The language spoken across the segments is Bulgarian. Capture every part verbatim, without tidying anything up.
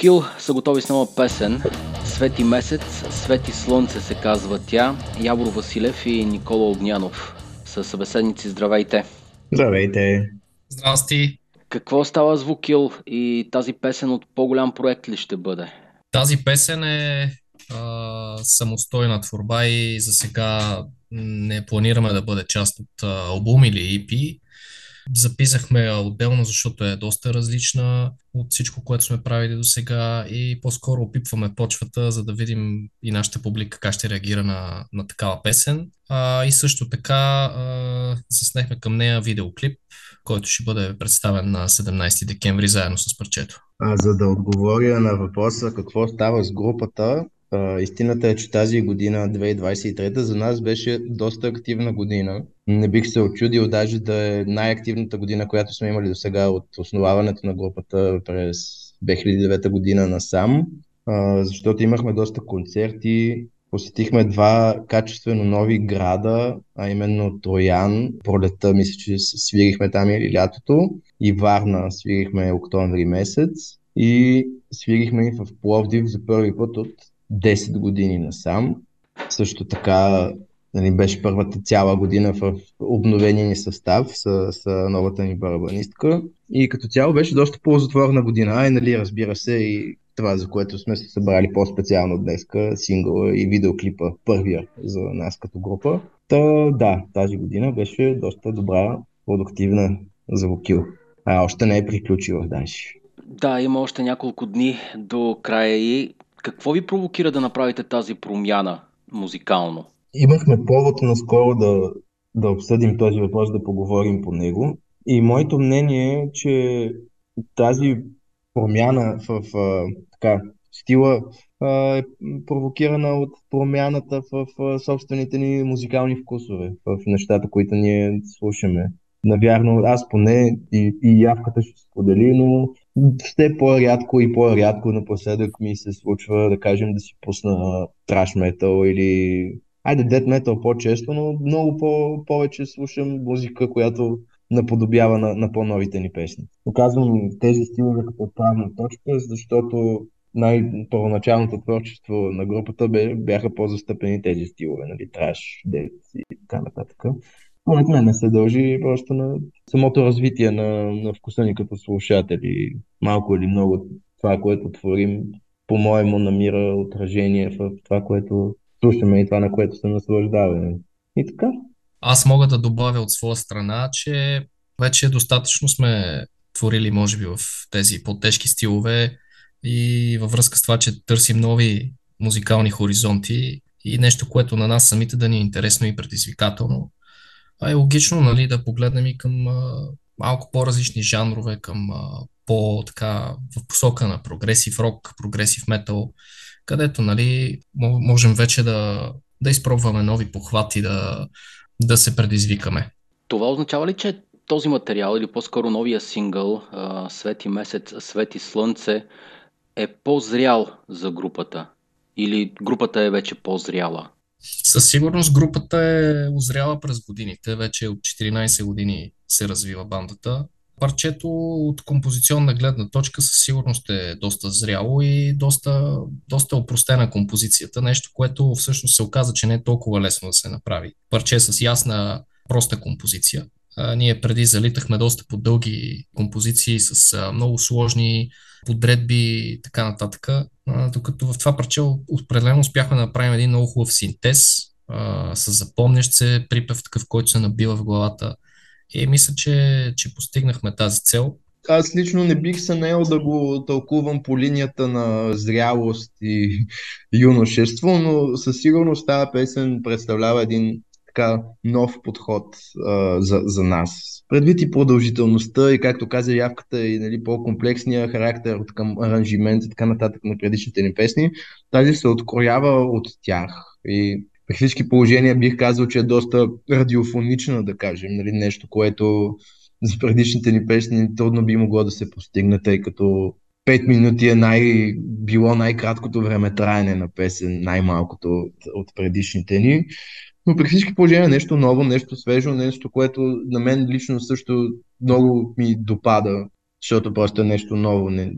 Звукил са готови с нова песен. Свети месец, свети слънце се казва тя. Явор Василев и Никола Огнянов са събеседници. Здравейте! Здравейте! Здрасти! Какво става Звукил и тази песен от по-голям проект ли ще бъде? Тази песен е а, самостойна творба и за сега не планираме да бъде част от а, албум или и пи. Записахме отделно, защото е доста различна от всичко, което сме правили до сега и по-скоро опипваме почвата, за да видим и нашата публика как ще реагира на, на такава песен. А, и също така а, заснехме към нея видеоклип, който ще бъде представен на седемнайсети декември заедно с парчето. А, за да отговоря на въпроса какво става с групата, а, истината е, че тази година, две хиляди двайсет и трета, за нас беше доста активна година. Не бих се очудил даже да е най-активната година, която сме имали до сега от основаването на групата през две хиляди и девета година насам, а, защото имахме доста концерти. Посетихме два качествено нови града, а именно Троян, пролетта, мисля, че свирихме там или лятото, и Варна свирихме октомври месец, и свирихме и в Пловдив за първи път от десет години насам. Също така, нали, беше първата цяла година в обновения ни състав с, с новата ни барабанистка, и като цяло беше доста ползотворна година, а и, нали, разбира се, и това, за което сме се събрали по-специално днеска, сингъла и видеоклипа, първия за нас като група. Та, да, тази година беше доста добра, продуктивна за Вокил. А още не е приключила даже. Да, има още няколко дни до края и какво ви провокира да направите тази промяна музикално? Имахме повод наскоро да, да обсъдим този въпрос, да поговорим по него. И моето мнение е, че тази промяна в, в така, стила а, е провокирана от промяната в, в собствените ни музикални вкусове, в нещата, които ние слушаме. Навярно, аз поне и, и Явката ще сподели, но все по-рядко и по-рядко напоследък ми се случва, да кажем, да си пусна траш метал или айде дет метал по-често, но много по- повече слушам музика, която наподобява на, на по-новите ни песни. Оказвам тези стилове като отправна точка, защото най-първоначалното творчество на групата бе, бяха по-застъпени тези стилове, нали, траш, дет и така нататък. Според мен се дължи просто на самото развитие на, на вкуса ни като слушатели. Малко или много това, което творим, по-моему, намира отражение в това, което слушаме и това, на което се наслаждаваме. И така. Аз мога да добавя от своя страна, че вече достатъчно сме творили, може би, в тези по-тежки стилове и във връзка с това, че търсим нови музикални хоризонти и нещо, което на нас самите да ни е интересно и предизвикателно. А е логично, нали, да погледнем и към а, малко по-различни жанрове, към а, по-така в посока на прогресив рок, прогресив метал, където, нали, можем вече да, да изпробваме нови похвати, да, да се предизвикаме. Това означава ли, че този материал или по-скоро новия сингъл Свети месец, свети слънце е по-зрял за групата? Или групата е вече по-зряла? Със сигурност групата е озряла през годините. Вече от четиринайсет години се развива бандата. Парчето от композиционна гледна точка със сигурност е доста зряло и доста, доста опростена композицията. Нещо, което всъщност се оказа, че не е толкова лесно да се направи. Парче с ясна, проста композиция. А, ние преди залитахме доста по-дълги композиции с а, много сложни подредби и така нататък. А, докато в това парче определено успяхме да направим един много хубав синтез а, с запомнящ се припев, такъв, който се набива в главата. И мисля, че, че постигнахме тази цел. Аз лично не бих се наел да го тълкувам по линията на зрялост и юношество, но със сигурност тази песен представлява един така нов подход а, за, за нас. Предвид и продължителността и, както каза Явката, и, нали, по-комплексния характер от към аранжимент и така нататък на предишните ни песни, тази се откроява от тях. И при всички положения бих казал, че е доста радиофонична, да кажем, нали, нещо, което за предишните ни песни трудно би могло да се постигне, тъй като пет минути е най- било най-краткото време траене на песен, най-малкото от, от предишните ни. Но при всички положения нещо ново, нещо свежо, нещо, което на мен лично също много ми допада, защото просто е нещо ново. Не,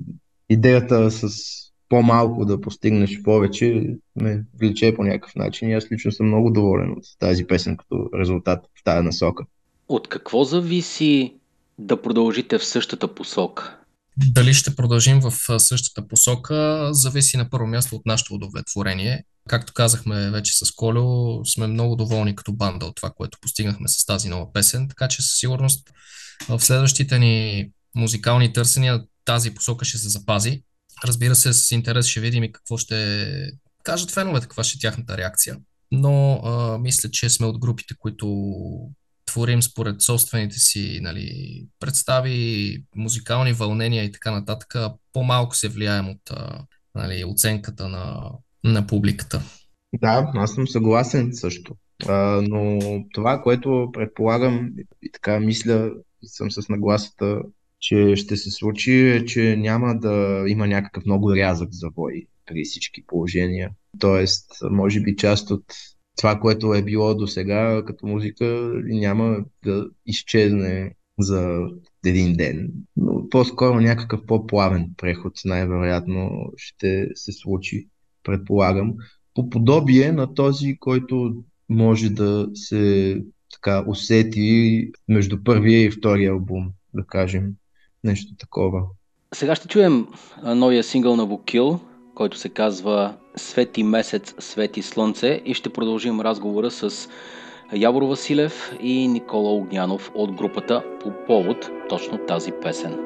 идеята с по-малко да постигнеш повече ме влече по някакъв начин и аз лично съм много доволен от тази песен като резултат в тази насока. От какво зависи да продължите в същата посока? Дали ще продължим в същата посока, зависи на първо място от нашето удовлетворение. Както казахме вече с Колю, сме много доволни като банда от това, което постигнахме с тази нова песен, така че със сигурност в следващите ни музикални търсения тази посока ще се запази. Разбира се, с интерес ще видим и какво ще кажат феновете, каква ще е тяхната реакция. Но а, мисля, че сме от групите, които творим според собствените си, нали, представи, музикални вълнения и така нататък. По-малко се влияем от а, нали, оценката на, на публиката. Да, аз съм съгласен също. А, но това, което предполагам и така мисля, и съм с нагласата, че ще се случи, е, че няма да има някакъв много рязък завой при всички положения. Тоест, може би част от това, което е било до сега като музика, няма да изчезне за един ден. Но по-скоро някакъв по-плавен преход най-вероятно ще се случи, предполагам. По подобие на този, който може да се така усети между първия и втория албум, да кажем. Нещо такова. Сега ще чуем новия сингъл на Вокил, който се казва Свети месец, свети слънце и ще продължим разговора с Явор Василев и Никола Огнянов от групата по повод точно тази песен.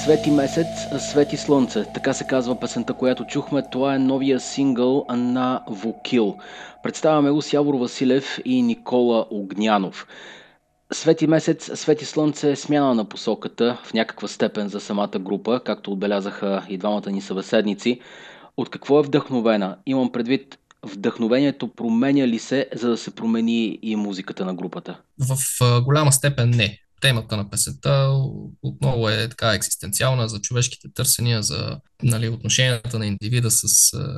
Свети месец, свети слънце. Така се казва песента, която чухме. Това е новия сингъл на Вокил. Представяме го с Явор Василев и Никола Огнянов. Свети месец, свети слънце е смяна на посоката в някаква степен за самата група, както отбелязаха и двамата ни събеседници. От какво е вдъхновена? Имам предвид, вдъхновението променя ли се, за да се промени и музиката на групата? В а, голяма степен не. Темата на песента отново е така екзистенциална за човешките търсения, за нали, отношенията на индивида с,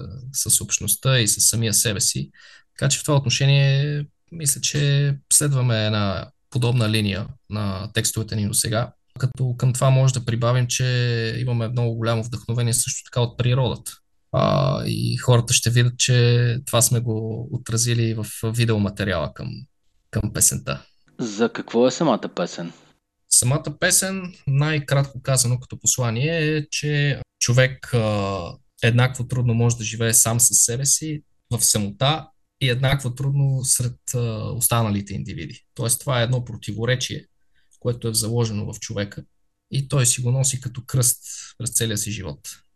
с общността и с самия себе си. Така че в това отношение мисля, че следваме една подобна линия на текстовете ни до сега. Като към това може да прибавим, че имаме много голямо вдъхновение също така от природата. А, и хората ще видят, че това сме го отразили в видеоматериала към, към песента. За какво е самата песен? Самата песен, най-кратко казано като послание е, че човек а, еднакво трудно може да живее сам със себе си в самота и еднакво трудно сред а, останалите индивиди. Тоест това е едно противоречие, което е заложено в човека и той си го носи като кръст през целия си живот.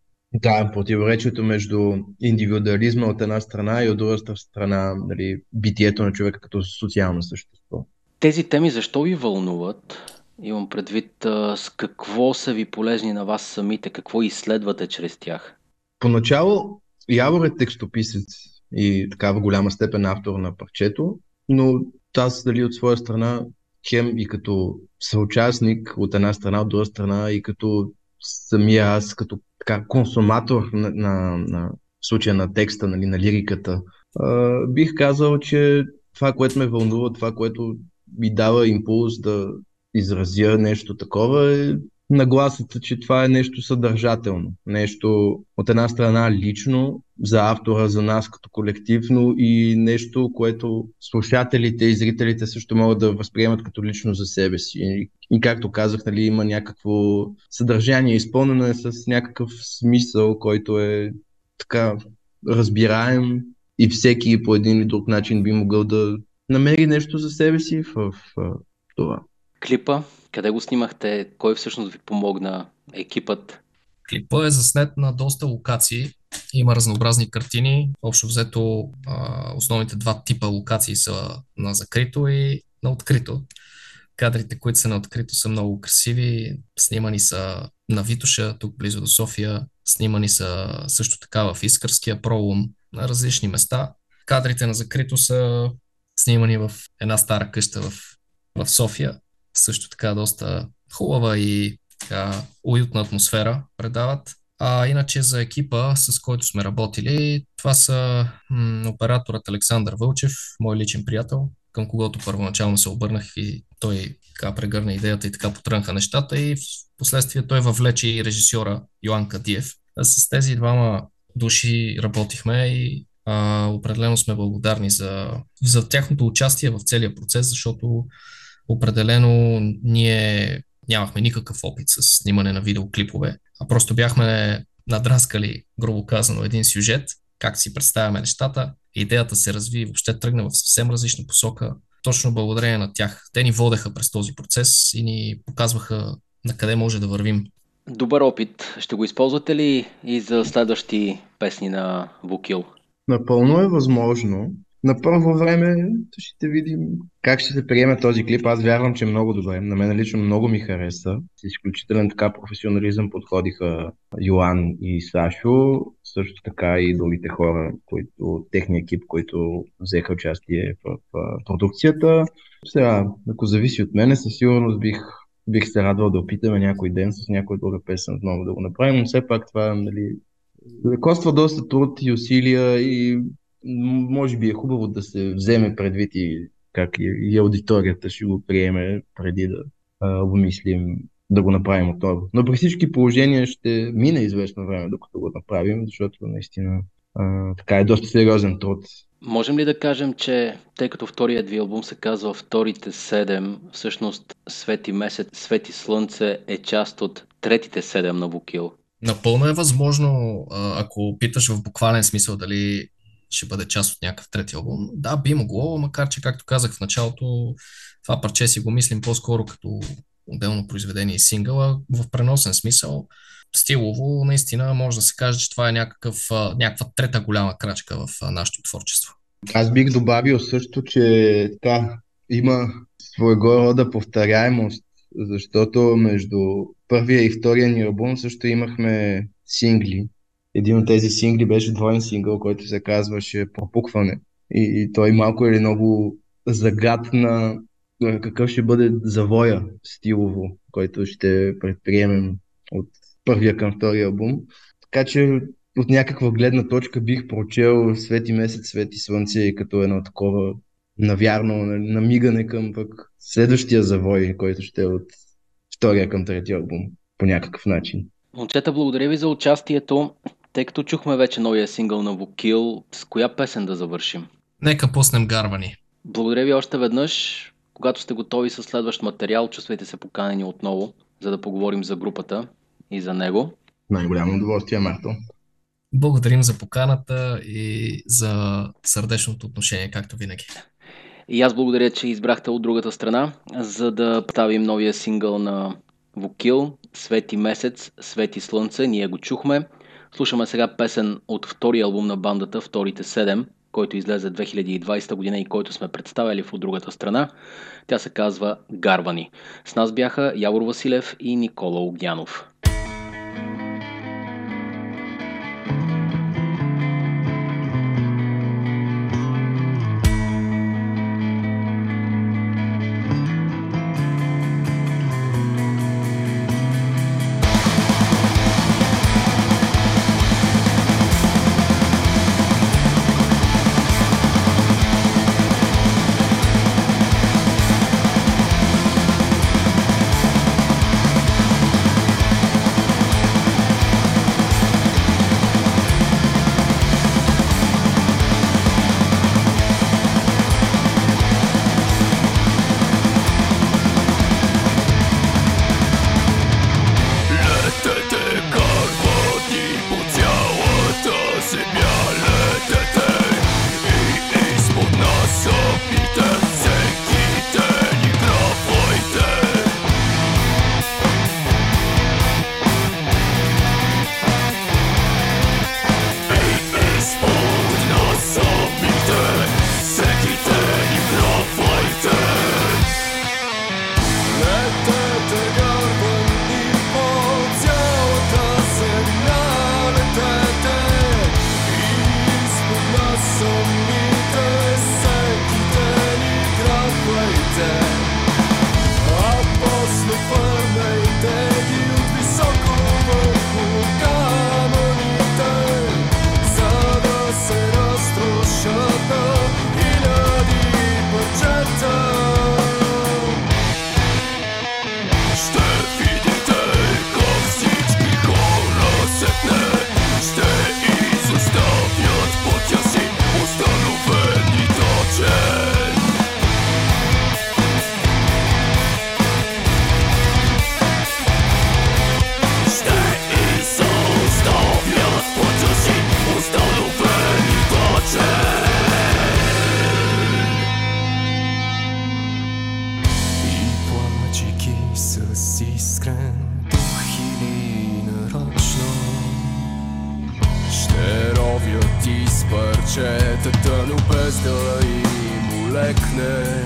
Да, противоречието между индивидуализма от една страна и от друга страна, нали, битието на човека като социално същество. Тези теми защо ви вълнуват? Имам предвид а, с какво са ви полезни на вас самите, какво изследвате чрез тях? Поначало Явор е текстописец и така в голяма степен автор на парчето, но аз дали от своя страна хем и като съучастник от една страна, от друга страна и като самия аз, като така, консуматор на, на, на в случая на текста, нали, на лириката, а, бих казал, че това, което ме вълнува, това, което ми дава импулс да изразя нещо такова е нагласата, че това е нещо съдържателно. Нещо от една страна лично за автора, за нас като колектив, но и нещо, което слушателите и зрителите също могат да възприемат като лично за себе си. И, и както казах, нали, има някакво съдържание, изпълнено е с някакъв смисъл, който е така разбираем и всеки по един или друг начин би могъл да намери нещо за себе си в, в, в това. Клипа, къде го снимахте? Кой всъщност ви помогна? Екипът? Клипът е заснет на доста локации. Има разнообразни картини. Общо взето а, основните два типа локации са на закрито и на открито. Кадрите, които са на открито, са много красиви. Снимани са на Витоша, тук близо до София. Снимани са също така в Искърския пролом, на различни места. Кадрите на закрито са снимани в една стара къща в, в София. Също така доста хубава и така, уютна атмосфера предават. А иначе за екипа, с който сме работили, това са м- операторът Александър Вълчев, мой личен приятел, към когото първоначално се обърнах и той така прегърна идеята и така потрънха нещата и в последствие той въвлече и режисьора Йоан Кадиев. А с тези двама души работихме и а, определено сме благодарни за, за тяхното участие в целия процес, защото определено ние нямахме никакъв опит с снимане на видеоклипове, а просто бяхме надраскали, грубо казано, един сюжет, как си представяме нещата. Идеята се разви и въобще тръгна в съвсем различна посока. Точно благодарение на тях. Те ни водеха през този процес и ни показваха на къде може да вървим. Добър опит. Ще го използвате ли и за следващи песни на Вокил? Напълно е възможно. На първо време ще видим как ще се приеме този клип. Аз вярвам, че е много добре. На мен лично много ми хареса. С изключителен така професионализъм подходиха Йоан и Сашо, също така и другите хора, които, техния екип, които взеха участие в, в продукцията. Сега, ако зависи от мене, със сигурност бих, бих се радвал да опитаме някой ден с някоя друга песен отново да го направим, но все пак това, нали, коства доста труд и усилия и може би е хубаво да се вземе предвид и как и, и аудиторията ще го приеме преди да а, обмислим да го направим отново. Но при всички положения ще мине известно време, докато го направим, защото наистина а, така е доста сериозен труд. Можем ли да кажем, че тъй като вторият ви албум се казва Вторите седем, всъщност Свети месец, Свети слънце е част от третите седем на Вокил? Напълно е възможно, ако питаш в буквален смисъл дали ще бъде част от някакъв трети албум. Да, би могло, макар че, както казах в началото, това парче си го мислим по-скоро като отделно произведение и сингъл, а в преносен смисъл стилово наистина може да се каже, че това е някакъв, някаква трета голяма крачка в нашето творчество. Аз бих добавил също, че така има своего рода повторяемост, защото между първия и втория ни албум също имахме сингли. Един от тези сингли беше двоен сингъл, който се казваше Пропукване. И, и той малко или много загадна какъв ще бъде завоя стилово, който ще предприемем от първия към втория албум. Така че от някаква гледна точка бих прочел Свети месец, Свети слънце като едно такова навярно намигане към пък следващия завой, който ще е от втория към третия албум по някакъв начин. Момчета, благодаря ви за участието. Тъй като чухме вече новия сингъл на Вукил, с коя песен да завършим? Нека пуснем Гарвани. Благодаря ви още веднъж. Когато сте готови с следващ материал, чувствайте се поканени отново, за да поговорим за групата и за него. Най-голямо удоволствие, Марто. Благодарим за поканата и за сърдечното отношение, както винаги. И аз благодаря, че избрахте от другата страна, за да представим новия сингъл на Вукил, Свети месец, Свети слънце. Ние го чухме. Слушаме сега песен от втория албум на бандата, Вторите седем, който излезе две хиляди и двадесета година и който сме представили в от другата страна. Тя се казва Гарвани. С нас бяха Явор Василев и Никола Огнянов. Парчетата, но без да им улекне.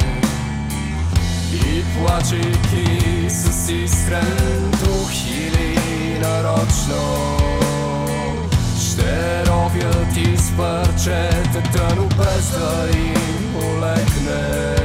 И плачейки с искрен дух или нарочно, ще ровят из парчетата, но без да им улекне.